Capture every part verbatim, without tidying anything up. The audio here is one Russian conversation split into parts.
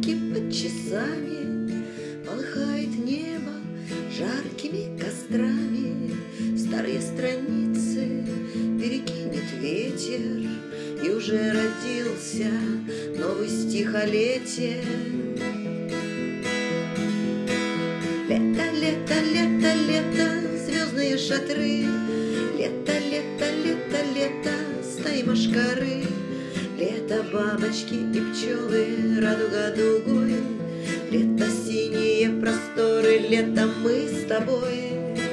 часики под часами полыхает небо жаркими кострами. Старые страницы перекинет ветер, и уже родился новый стихолетие. Лето, лето, лето, лето, звездные шатры. Лето, лето, лето, лето, стаи мошкары. Лето, бабочки и пчелы, радуга дугой. Лето, синие просторы, лето, мы с тобой.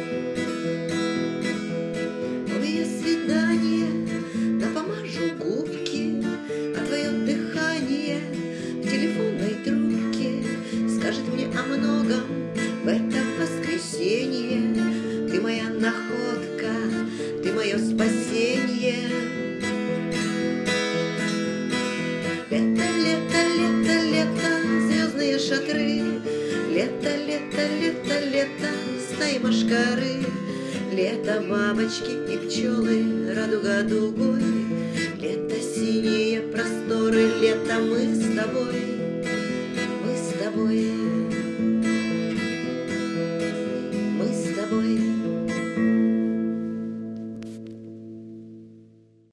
Новые свидания, напомажу губки, а твое дыхание в телефонной трубке скажет мне о многом в это воскресенье. Ты моя находка, ты мое спасение. Лето, лето, лето, лето, звездные шатры. Лето, лето, лето, лето, стаи мошкары. Лето, бабочки и пчелы, радуга дугой. Лето, синие просторы, лето, мы с тобой, мы с тобой.